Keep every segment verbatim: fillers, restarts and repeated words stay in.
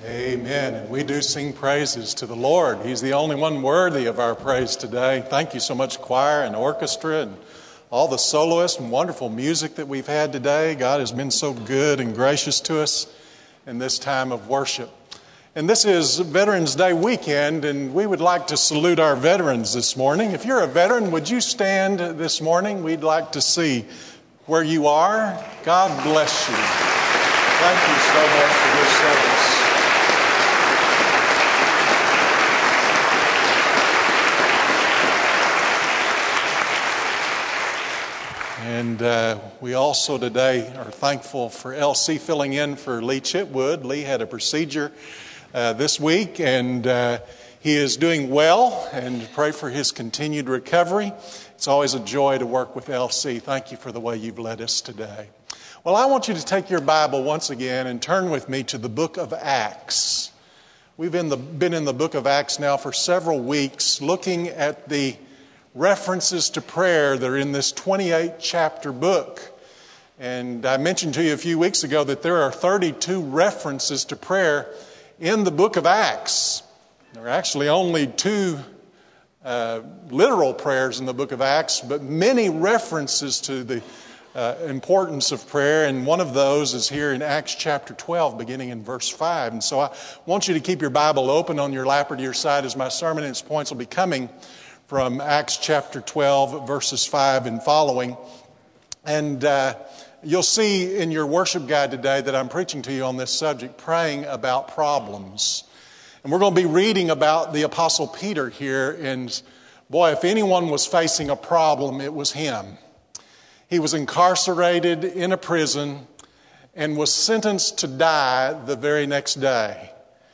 Amen. And we do sing praises to the Lord. He's the only one worthy of our praise today. Thank you so much, choir and orchestra and all the soloists and wonderful music that we've had today. God has been so good and gracious to us in this time of worship. And this is Veterans Day weekend, and we would like to salute our veterans this morning. If you're a veteran, would you stand this morning? We'd like to see where you are. God bless you. Thank you so much for your service. And uh, we also today are thankful for L C filling in for Lee Chitwood. Lee had a procedure uh, this week, and uh, he is doing well, and pray for his continued recovery. It's always a joy to work with L C. Thank you for the way you've led us today. Well, I want you to take your Bible once again and turn with me to the book of Acts. We've in the, been in the book of Acts now for several weeks, looking at the references to prayer that are in this twenty-eight chapter book. And I mentioned to you a few weeks ago that there are thirty-two references to prayer in the book of Acts. There are actually only two uh, literal prayers in the book of Acts, but many references to the uh, importance of prayer. And one of those is here in Acts chapter twelve, beginning in verse five. And so I want you to keep your Bible open on your lap or to your side as my sermon and its points will be coming from Acts chapter twelve, verses five and following. And uh, you'll see in your worship guide today that I'm preaching to you on this subject, praying about problems. And we're going to be reading about the Apostle Peter here. And boy, if anyone was facing a problem, it was him. He was incarcerated in a prison and was sentenced to die the very next day.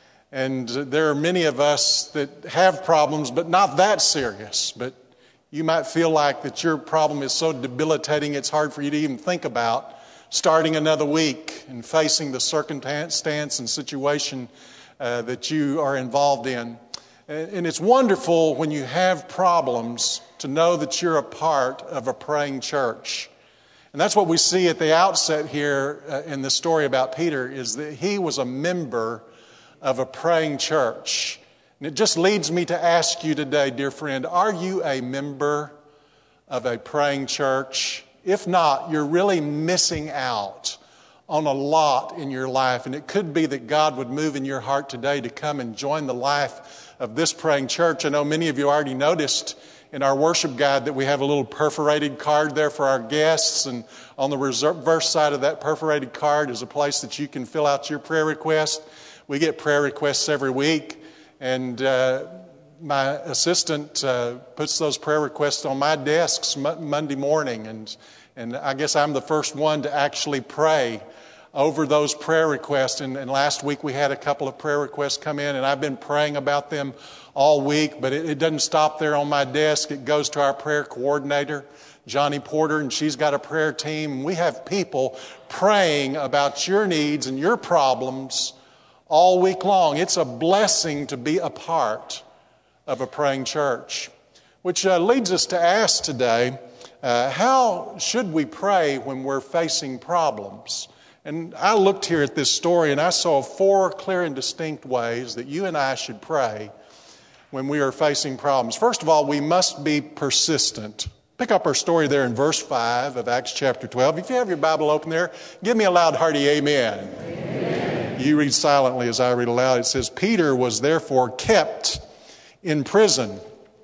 And there are many of us that have problems, but not that serious. But you might feel like that your problem is so debilitating it's hard for you to even think about starting another week and facing the circumstance and situation uh, that you are involved in. And it's wonderful when you have problems to know that you're a part of a praying church. And that's what we see at the outset here uh, in the story about Peter, is that he was a member of a praying church. And it just leads me to ask you today, dear friend, are you a member of a praying church? If not, you're really missing out on a lot in your life. And it could be that God would move in your heart today to come and join the life of this praying church. I know many of you already noticed in our worship guide that we have a little perforated card there for our guests. And on the reverse side of that perforated card is a place that you can fill out your prayer request. We get prayer requests every week, and uh, my assistant uh, puts those prayer requests on my desks m- Monday morning, and and I guess I'm the first one to actually pray over those prayer requests. And, and last week we had a couple of prayer requests come in, and I've been praying about them all week, but it, it doesn't stop there on my desk. It goes to our prayer coordinator, Johnny Porter, and she's got a prayer team. And we have people praying about your needs and your problems all week long. It's a blessing to be a part of a praying church. Which uh, leads us to ask today, uh, how should we pray when we're facing problems? And I looked here at this story and I saw four clear and distinct ways that you and I should pray when we are facing problems. First of all, we must be persistent. Pick up our story there in verse five of Acts chapter twelve. If you have your Bible open there, give me a loud, hearty amen. Amen. You read silently as I read aloud. It says, Peter was therefore kept in prison,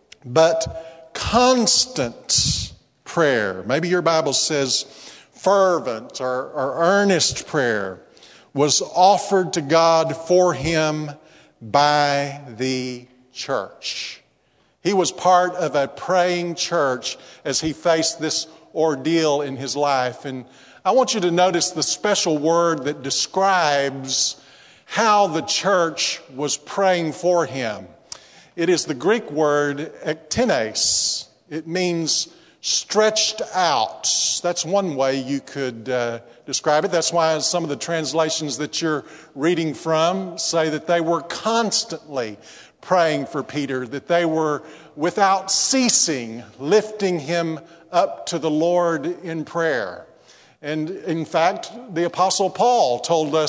but constant prayer, maybe your Bible says fervent or, or earnest prayer, was offered to God for him by the church. He was part of a praying church as he faced this ordeal in his life. And I want you to notice the special word that describes how the church was praying for him. It is the Greek word ektenes. It means stretched out. That's one way you could uh, describe it. That's why some of the translations that you're reading from say that they were constantly praying for Peter, that they were without ceasing lifting him up to the Lord in prayer. And in fact, the Apostle Paul told us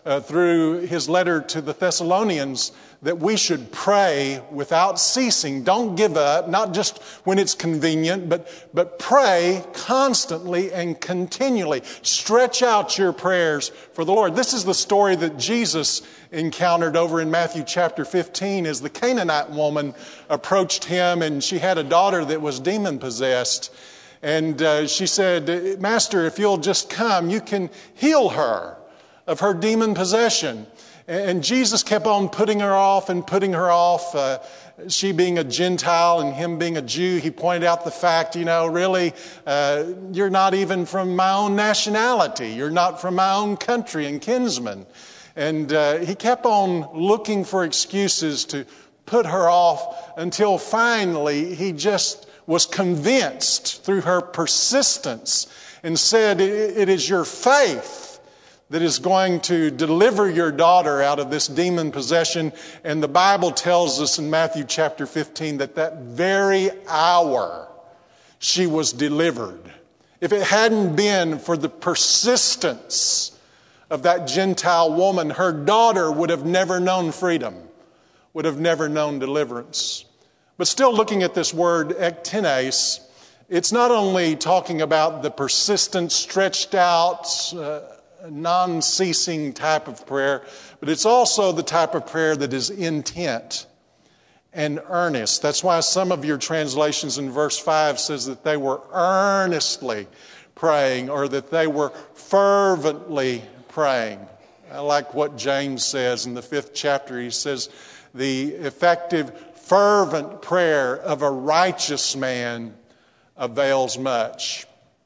uh, through his letter to the Thessalonians that we should pray without ceasing. Don't give up, not just when it's convenient, but, but pray constantly and continually. Stretch out your prayers for the Lord. This is the story that Jesus encountered over in Matthew chapter fifteen as the Canaanite woman approached him, and she had a daughter that was demon-possessed. And uh, she said, Master, if you'll just come, you can heal her of her demon possession. And Jesus kept on putting her off and putting her off. Uh, she being a Gentile and him being a Jew, he pointed out the fact, you know, really, uh, you're not even from my own nationality. You're not from my own country and kinsman. And uh, he kept on looking for excuses to put her off until finally he just was convinced through her persistence and said, it is your faith that is going to deliver your daughter out of this demon possession. And the Bible tells us in Matthew chapter fifteen that that very hour she was delivered. If it hadn't been for the persistence of that Gentile woman, her daughter would have never known freedom, would have never known deliverance. But still looking at this word ektenes, it's not only talking about the persistent, stretched out, uh, non-ceasing type of prayer, but it's also the type of prayer that is intent and earnest. That's why some of your translations in verse five says that they were earnestly praying or that they were fervently praying. I like what James says in the fifth chapter. He says, the effective fervent prayer of a righteous man avails much.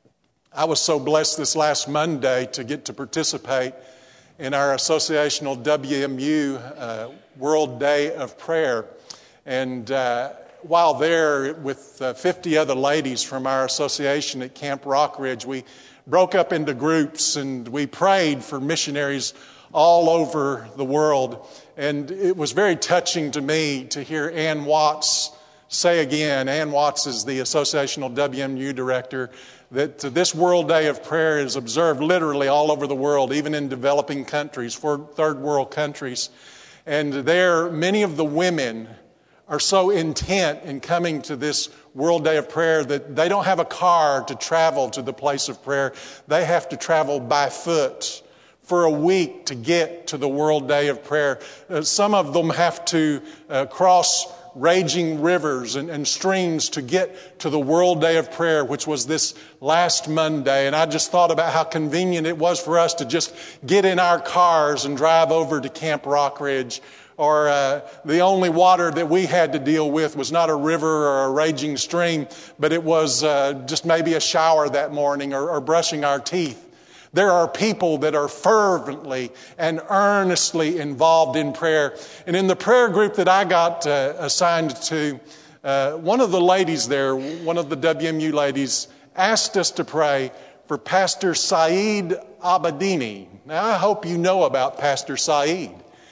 I was so blessed this last Monday to get to participate in our associational W M U uh, World Day of Prayer. And uh, while there with uh, fifty other ladies from our association at Camp Rockridge, we broke up into groups and we prayed for missionaries all over the world. And it was very touching to me to hear Ann Watts say again, Ann Watts is the associational W M U director, that this World Day of Prayer is observed literally all over the world, even in developing countries, for third world countries. And there, many of the women are so intent in coming to this World Day of Prayer that they don't have a car to travel to the place of prayer. They have to travel by foot for a week to get to the World Day of Prayer. Uh, some of them have to uh, cross raging rivers and, and streams to get to the World Day of Prayer, which was this last Monday. And I just thought about how convenient it was for us to just get in our cars and drive over to Camp Rockridge. Or uh, the only water that we had to deal with was not a river or a raging stream, but it was uh, just maybe a shower that morning or, or brushing our teeth. There are people that are fervently and earnestly involved in prayer. And in the prayer group that I got uh, assigned to, uh, one of the ladies there, one of the W M U ladies, asked us to pray for Pastor Saeed Abedini. Now, I hope you know about Pastor Saeed.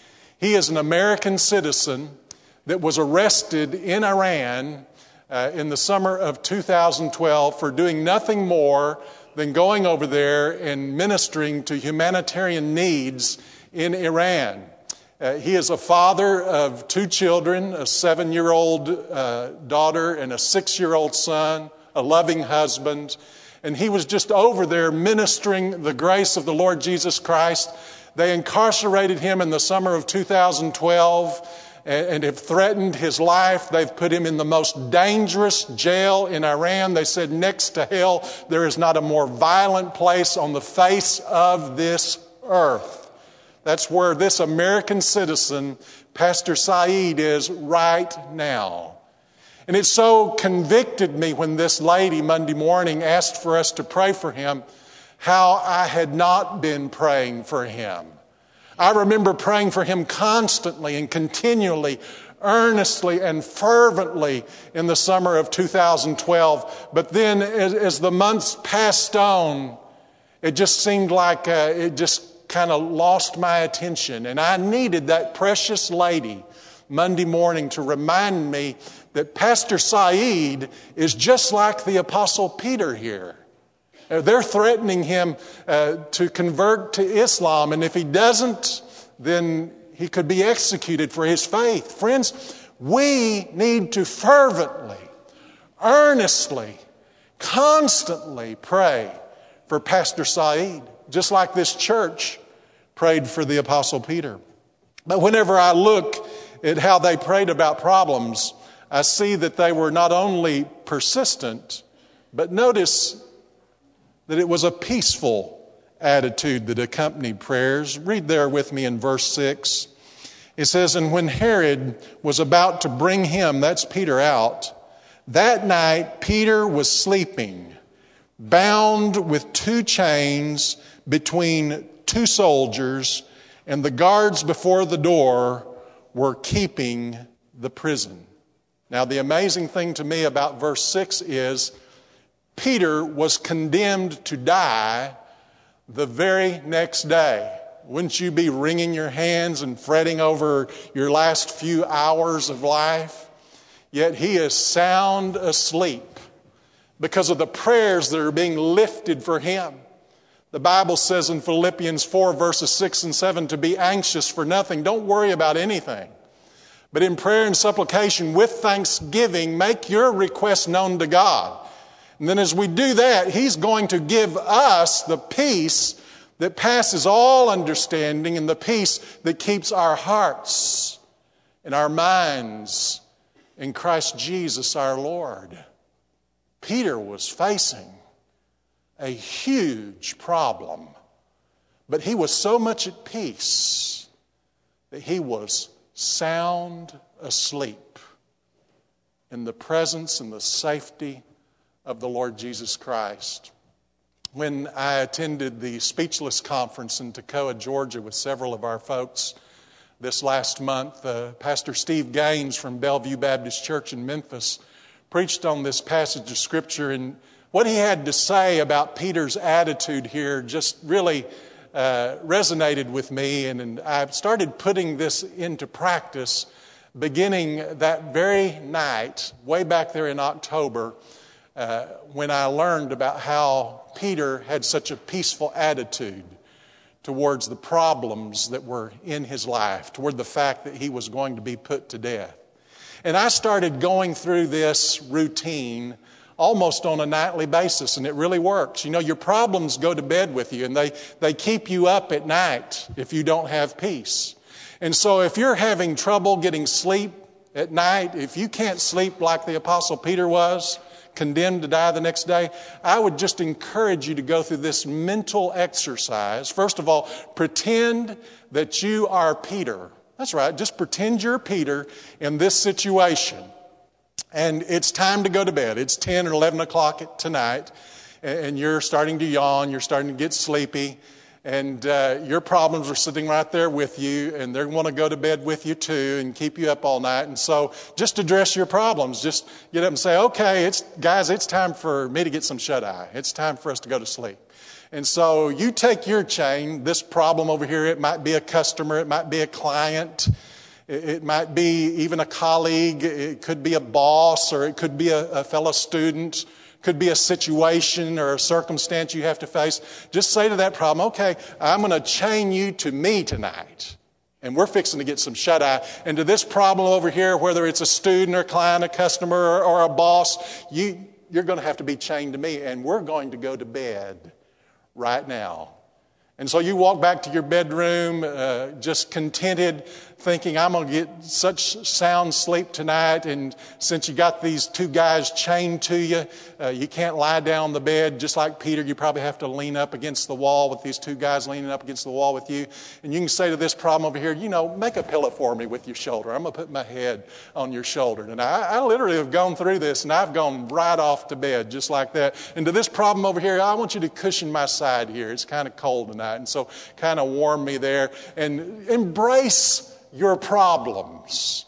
He is an American citizen that was arrested in Iran uh, in the summer of two thousand twelve for doing nothing more than going over there and ministering to humanitarian needs in Iran. Uh, he is a father of two children, a seven-year-old uh, daughter and a six-year-old son, a loving husband. And he was just over there ministering the grace of the Lord Jesus Christ. They incarcerated him in the summer of two thousand twelve and have threatened his life. They've put him in the most dangerous jail in Iran. They said next to hell, there is not a more violent place on the face of this earth. That's where this American citizen, Pastor Saeed, is right now. And it so convicted me when this lady Monday morning asked for us to pray for him, how I had not been praying for him. I remember praying for him constantly and continually, earnestly and fervently in the summer of two thousand twelve. But then as, as the months passed on, it just seemed like uh, it just kind of lost my attention. And I needed that precious lady Monday morning to remind me that Pastor Saeed is just like the Apostle Peter here. Uh, They're threatening him uh, to convert to Islam, and if he doesn't, then he could be executed for his faith. Friends, we need to fervently, earnestly, constantly pray for Pastor Saeed, just like this church prayed for the Apostle Peter. But whenever I look at how they prayed about problems, I see that they were not only persistent, but notice that it was a peaceful attitude that accompanied prayers. Read there with me in verse six. It says, "And when Herod was about to bring him," that's Peter, "out, that night Peter was sleeping, bound with two chains between two soldiers, and the guards before the door were keeping the prison." Now, the amazing thing to me about verse six is Peter was condemned to die the very next day. Wouldn't you be wringing your hands and fretting over your last few hours of life? Yet he is sound asleep because of the prayers that are being lifted for him. The Bible says in Philippians four, verses six and seven, to be anxious for nothing. Don't worry about anything. But in prayer and supplication with thanksgiving, make your requests known to God. And then as we do that, He's going to give us the peace that passes all understanding and the peace that keeps our hearts and our minds in Christ Jesus our Lord. Peter was facing a huge problem, but he was so much at peace that he was sound asleep in the presence and the safety of the Lord Jesus Christ. When I attended the Speechless Conference in Toccoa, Georgia with several of our folks this last month, uh, Pastor Steve Gaines from Bellevue Baptist Church in Memphis preached on this passage of Scripture, and what he had to say about Peter's attitude here just really uh, resonated with me, and, and I started putting this into practice beginning that very night, way back there in October, uh, when I learned about how Peter had such a peaceful attitude towards the problems that were in his life, toward the fact that he was going to be put to death. And I started going through this routine almost on a nightly basis, and it really works. You know, your problems go to bed with you, and they, they keep you up at night if you don't have peace. And so if you're having trouble getting sleep at night, if you can't sleep like the Apostle Peter was, condemned to die the next day, I would just encourage you to go through this mental exercise. First of all, pretend that you are Peter. That's right, just pretend you're Peter in this situation. And it's time to go to bed. It's ten or eleven o'clock at tonight, and you're starting to yawn, you're starting to get sleepy, and uh, your problems are sitting right there with you, and they want to go to bed with you too and keep you up all night. And so just address your problems. Just get up and say, okay, it's guys, it's time for me to get some shut-eye. It's time for us to go to sleep. And so you take your chain, this problem over here, it might be a customer, it might be a client, it might be even a colleague, it could be a boss, or it could be a, a fellow student, could be a situation or a circumstance you have to face. Just say to that problem, okay, I'm going to chain you to me tonight. And we're fixing to get some shut-eye. And to this problem over here, whether it's a student or a client, a customer or, or a boss, you, you're going to have to be chained to me. And we're going to go to bed right now. And so you walk back to your bedroom, uh, just contented, thinking, I'm going to get such sound sleep tonight. And since you got these two guys chained to you, uh, you can't lie down on the bed. Just like Peter, you probably have to lean up against the wall with these two guys leaning up against the wall with you. And you can say to this problem over here, you know, make a pillow for me with your shoulder. I'm going to put my head on your shoulder. And I, I literally have gone through this, and I've gone right off to bed just like that. And to this problem over here, I want you to cushion my side here. It's kind of cold tonight. And so kind of warm me there. And embrace your problems.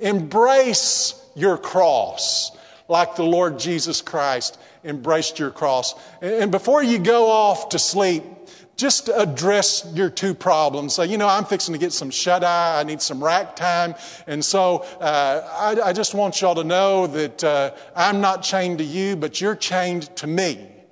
Embrace your cross like the Lord Jesus Christ embraced your cross. And before you go off to sleep, just address your two problems. Say, you know, I'm fixing to get some shut-eye. I need some rack time. And so uh, I, I just want y'all to know that uh, I'm not chained to you, but you're chained to me.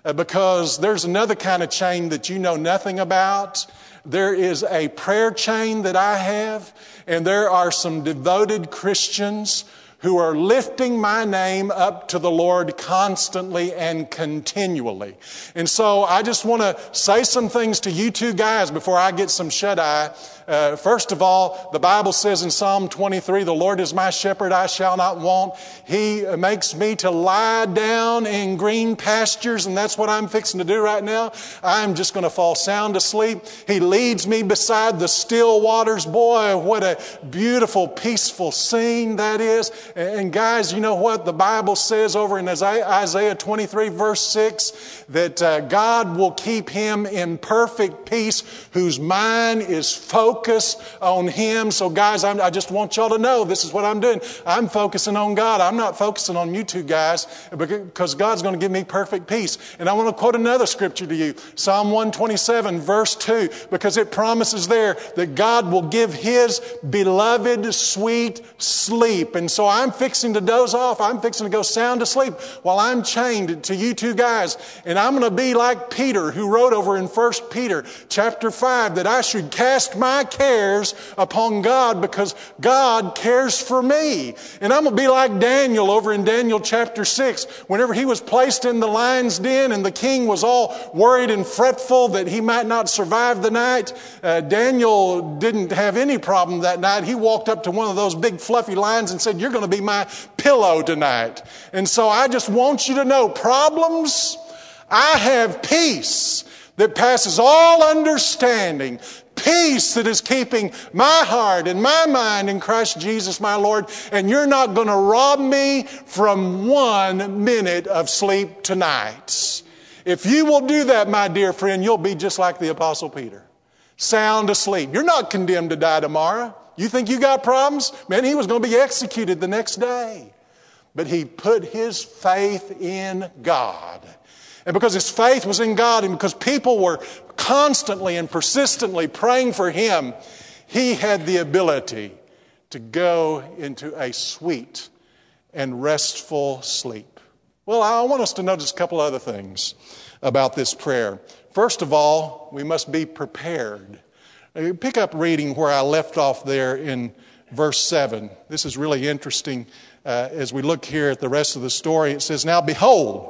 uh, because there's another kind of chain that you know nothing about. There is a prayer chain that I have, and there are some devoted Christians who are lifting my name up to the Lord constantly and continually. And so I just want to say some things to you two guys before I get some shut-eye. Uh, first of all, the Bible says in Psalm twenty-three, the Lord is my shepherd, I shall not want. He makes me to lie down in green pastures, and that's what I'm fixing to do right now. I'm just going to fall sound asleep. He leads me beside the still waters. Boy, what a beautiful, peaceful scene that is. And guys, you know what? The Bible says over in Isaiah twenty-three, verse six, that uh, God will keep him in perfect peace whose mind is focused on Him. So guys, I'm, I just want y'all to know this is what I'm doing. I'm focusing on God. I'm not focusing on you two guys, because God's going to give me perfect peace. And I want to quote another scripture to you. Psalm one twenty-seven, verse two, because it promises there that God will give His beloved sweet sleep. And so I'm fixing to doze off. I'm fixing to go sound asleep while I'm chained to you two guys. And I'm going to be like Peter, who wrote over in First Peter chapter five that I should cast my cares upon God because God cares for me. And I'm going to be like Daniel over in Daniel chapter six. Whenever he was placed in the lion's den and the king was all worried and fretful that he might not survive the night, uh, Daniel didn't have any problem that night. He walked up to one of those big fluffy lions and said, "You're going to be my pillow tonight." And so I just want you to know, problems, I have peace that passes all understanding. Peace that is keeping my heart and my mind in Christ Jesus my Lord. And you're not going to rob me from one minute of sleep tonight. If you will do that, my dear friend, you'll be just like the Apostle Peter. Sound asleep. You're not condemned to die tomorrow. You think you got problems? Man, he was going to be executed the next day. But he put his faith in God. And because his faith was in God and because people were constantly and persistently praying for him, he had the ability to go into a sweet and restful sleep. Well, I want us to notice a couple other things about this prayer. First of all, we must be prepared. Pick up reading where I left off there in verse seven. This is really interesting uh, as we look here at the rest of the story. It says, "Now behold,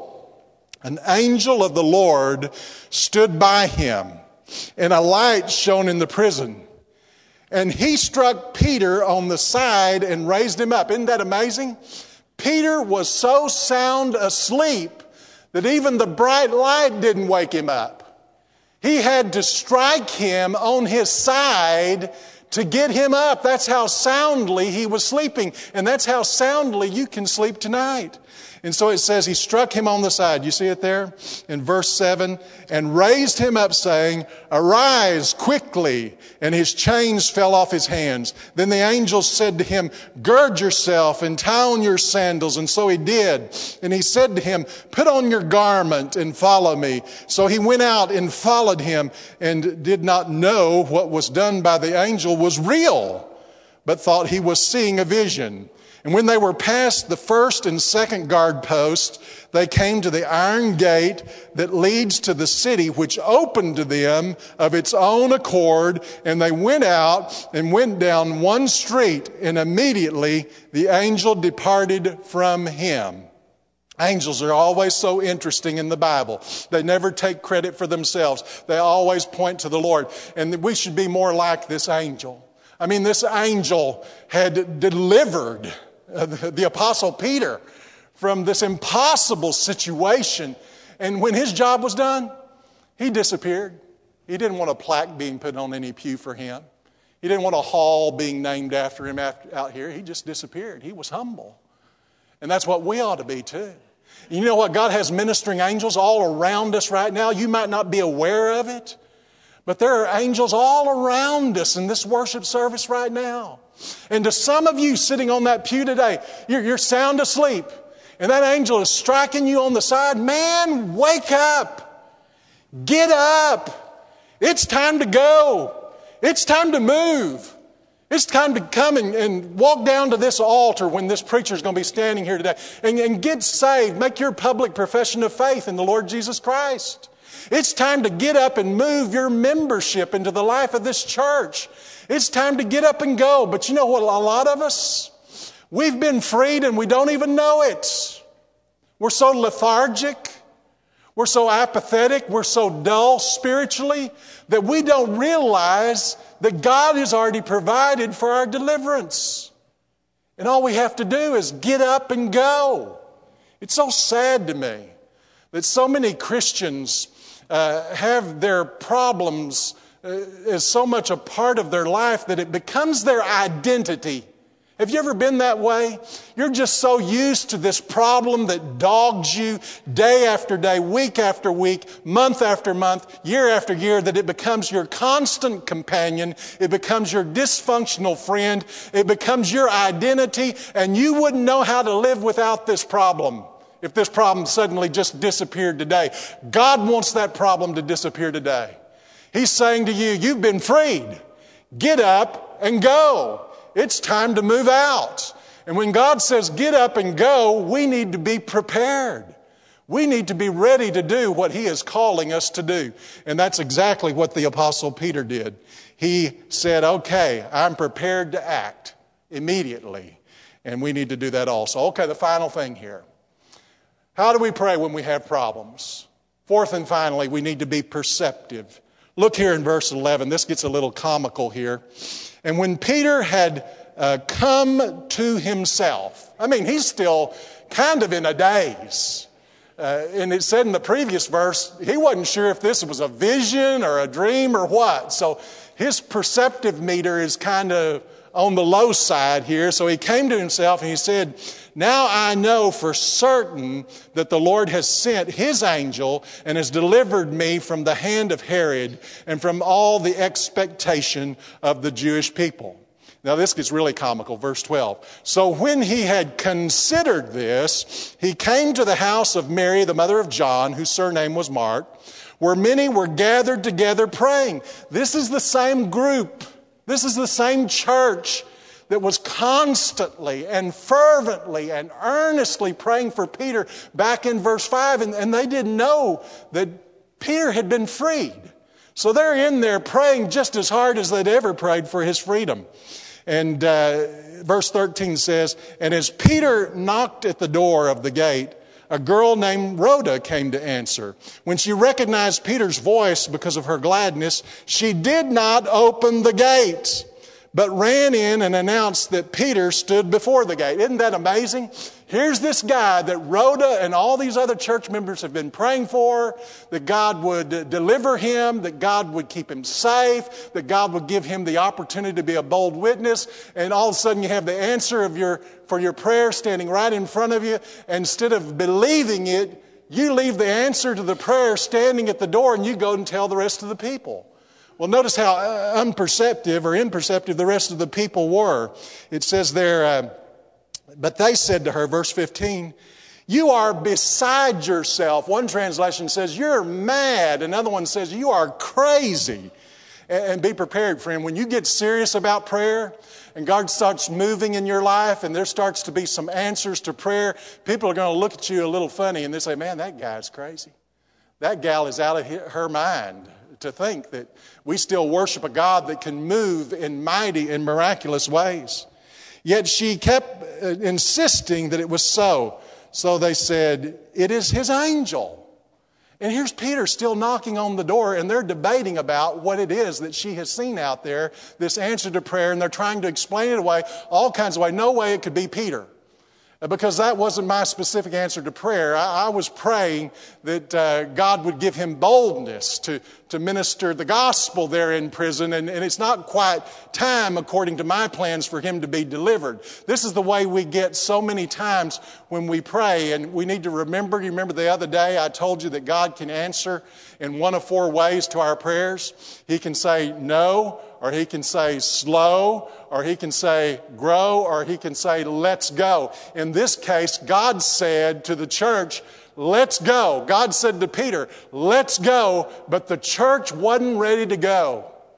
an angel of the Lord stood by him, and a light shone in the prison. And he struck Peter on the side and raised him up." Isn't that amazing? Peter was so sound asleep that even the bright light didn't wake him up. He had to strike him on his side to get him up. That's how soundly he was sleeping. And that's how soundly you can sleep tonight. And so it says he struck him on the side. You see it there in verse seven. "And raised him up, saying, Arise quickly. And his chains fell off his hands. Then the angel said to him, Gird yourself and tie on your sandals. And so he did. And he said to him, Put on your garment and follow me. So he went out and followed him, and did not know what was done by the angel was real, but thought he was seeing a vision. And when they were past the first and second guard post, they came to the iron gate that leads to the city, which opened to them of its own accord. And they went out and went down one street, and immediately the angel departed from him." Angels are always so interesting in the Bible. They never take credit for themselves. They always point to the Lord. And we should be more like this angel. I mean, this angel had delivered the, the Apostle Peter from this impossible situation. And when his job was done, he disappeared. He didn't want a plaque being put on any pew for him. He didn't want a hall being named after him after, out here. He just disappeared. He was humble. And that's what we ought to be too. You know what? God has ministering angels all around us right now. You might not be aware of it, but there are angels all around us in this worship service right now. And to some of you sitting on that pew today, you're, you're sound asleep, and that angel is striking you on the side. Man, wake up. Get up. It's time to go. It's time to move. It's time to come and, and walk down to this altar when this preacher is going to be standing here today and, and get saved. Make your public profession of faith in the Lord Jesus Christ. It's time to get up and move your membership into the life of this church. It's time to get up and go. But you know what? A lot of us, we've been freed and we don't even know it. We're so lethargic. We're so apathetic. We're so dull spiritually that we don't realize that God has already provided for our deliverance. And all we have to do is get up and go. It's so sad to me that so many Christians uh, have their problems uh, as so much a part of their life that it becomes their identity. Have you ever been that way? You're just so used to this problem that dogs you day after day, week after week, month after month, year after year, that it becomes your constant companion. It becomes your dysfunctional friend. It becomes your identity, and you wouldn't know how to live without this problem if this problem suddenly just disappeared today. God wants that problem to disappear today. He's saying to you, you've been freed. Get up and go. It's time to move out. And when God says get up and go, we need to be prepared. We need to be ready to do what He is calling us to do. And that's exactly what the Apostle Peter did. He said, okay, I'm prepared to act immediately. And we need to do that also. Okay, the final thing here. How do we pray when we have problems? Fourth and finally, we need to be perceptive. Look here in verse eleven. This gets a little comical here. And when Peter had uh, come to himself, I mean, he's still kind of in a daze. Uh, and it said in the previous verse, he wasn't sure if this was a vision or a dream or what. So his perceptive meter is kind of on the low side here. So he came to himself and he said, now I know for certain that the Lord has sent His angel and has delivered me from the hand of Herod and from all the expectation of the Jewish people. Now this gets really comical, verse twelve. So when he had considered this, he came to the house of Mary, the mother of John, whose surname was Mark, where many were gathered together praying. This is the same group. This is the same church that was constantly and fervently and earnestly praying for Peter back in verse five. And, and they didn't know that Peter had been freed. So they're in there praying just as hard as they'd ever prayed for his freedom. And uh, verse thirteen says, and as Peter knocked at the door of the gate, a girl named Rhoda came to answer. When she recognized Peter's voice because of her gladness, she did not open the gate, but ran in and announced that Peter stood before the gate. Isn't that amazing? Here's this guy that Rhoda and all these other church members have been praying for, that God would deliver him, that God would keep him safe, that God would give him the opportunity to be a bold witness. And all of a sudden you have the answer of your for your prayer standing right in front of you. Instead of believing it, you leave the answer to the prayer standing at the door and you go and tell the rest of the people. Well, notice how unperceptive or imperceptive the rest of the people were. It says there, uh, but they said to her, verse fifteen, you are beside yourself. One translation says, you're mad. Another one says, you are crazy. And, and be prepared, friend. When you get serious about prayer and God starts moving in your life and there starts to be some answers to prayer, people are going to look at you a little funny and they say, man, that guy's crazy. That gal is out of her mind to think that we still worship a God that can move in mighty and miraculous ways. Yet she kept insisting that it was so. So they said, it is His angel. And here's Peter still knocking on the door, and they're debating about what it is that she has seen out there, this answer to prayer, and they're trying to explain it away all kinds of ways. No way it could be Peter. Because that wasn't my specific answer to prayer. I, I was praying that uh, God would give him boldness to, to minister the gospel there in prison. And, and it's not quite time, according to my plans, for him to be delivered. This is the way we get so many times when we pray. And we need to remember, you remember the other day I told you that God can answer in one of four ways to our prayers. He can say no, or He can say slow, or He can say grow, or He can say let's go. In this case, God said to the church, let's go. God said to Peter, let's go, but the church wasn't ready to go.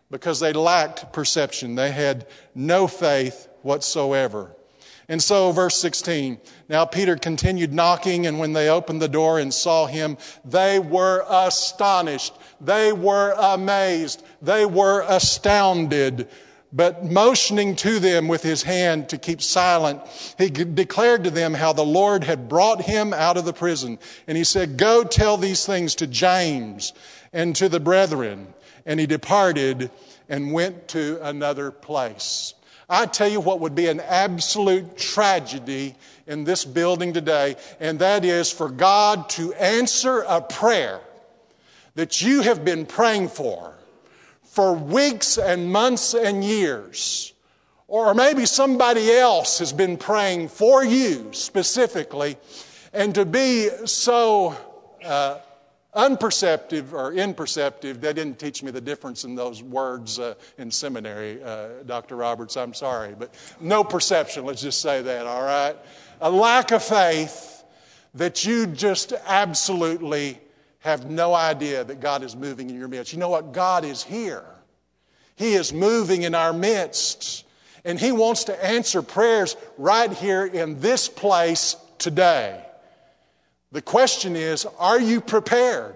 because they lacked perception. They had no faith whatsoever. And so, verse sixteen, now Peter continued knocking, and when they opened the door and saw him, they were astonished. They were amazed. They were astounded. But motioning to them with his hand to keep silent, he declared to them how the Lord had brought him out of the prison. And he said, go tell these things to James and to the brethren. And he departed and went to another place. I tell you what would be an absolute tragedy in this building today, and that is for God to answer a prayer that you have been praying for for weeks and months and years. Or maybe somebody else has been praying for you specifically, and to be so uh, unperceptive or imperceptive. They didn't teach me the difference in those words uh, in seminary, uh, Doctor Roberts, I'm sorry. But no perception, let's just say that, all right? A lack of faith that you just absolutely have no idea that God is moving in your midst. You know what? God is here. He is moving in our midst. And He wants to answer prayers right here in this place today. The question is, are you prepared?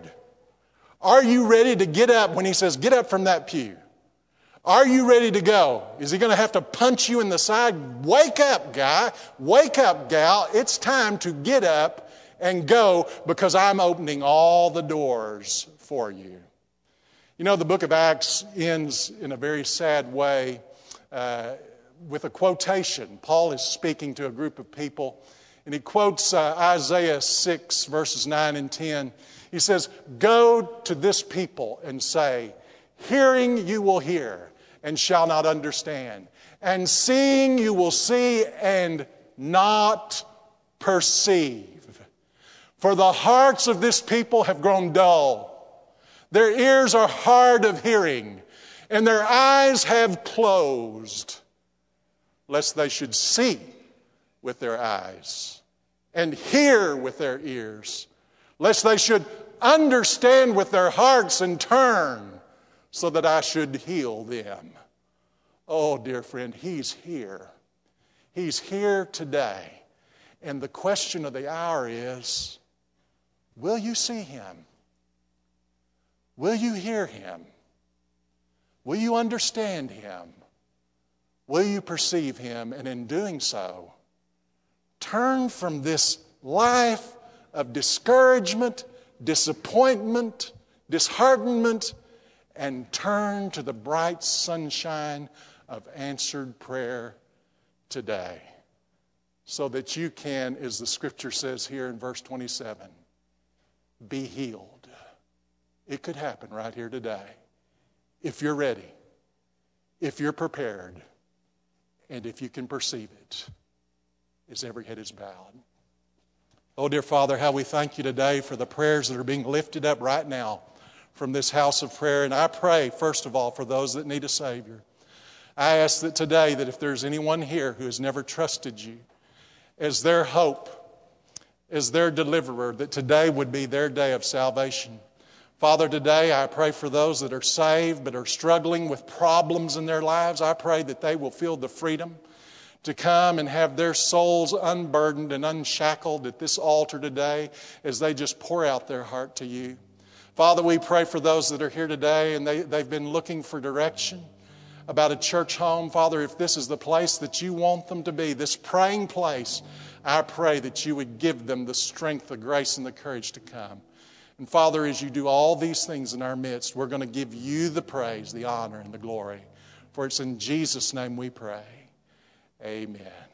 Are you ready to get up when He says, get up from that pew? Are you ready to go? Is He going to have to punch you in the side? Wake up, guy. Wake up, gal. It's time to get up and go, because I'm opening all the doors for you. You know, the book of Acts ends in a very sad way uh, with a quotation. Paul is speaking to a group of people, and he quotes uh, Isaiah six, verses nine and ten. He says, go to this people and say, hearing you will hear and shall not understand, and seeing you will see and not perceive. For the hearts of this people have grown dull. Their ears are hard of hearing, and their eyes have closed, lest they should see with their eyes and hear with their ears, lest they should understand with their hearts and turn, so that I should heal them. Oh, dear friend, He's here. He's here today. And the question of the hour is, will you see Him? Will you hear Him? Will you understand Him? Will you perceive Him? And in doing so, turn from this life of discouragement, disappointment, disheartenment, and turn to the bright sunshine of answered prayer today, so that you can, as the Scripture says here in verse twenty-seven, be healed. It could happen right here today, if you're ready, if you're prepared, and if you can perceive it, as every head is bowed. Oh, dear Father, how we thank You today for the prayers that are being lifted up right now from this house of prayer. And I pray, first of all, for those that need a Savior. I ask that today, that if there's anyone here who has never trusted You as their hope, as their deliverer, that today would be their day of salvation. Father, today I pray for those that are saved but are struggling with problems in their lives. I pray that they will feel the freedom to come and have their souls unburdened and unshackled at this altar today as they just pour out their heart to You. Father, we pray for those that are here today and they, they've been looking for direction about a church home. Father, if this is the place that You want them to be, this praying place, I pray that You would give them the strength, the grace, and the courage to come. And Father, as You do all these things in our midst, we're going to give You the praise, the honor, and the glory. For it's in Jesus' name we pray. Amen.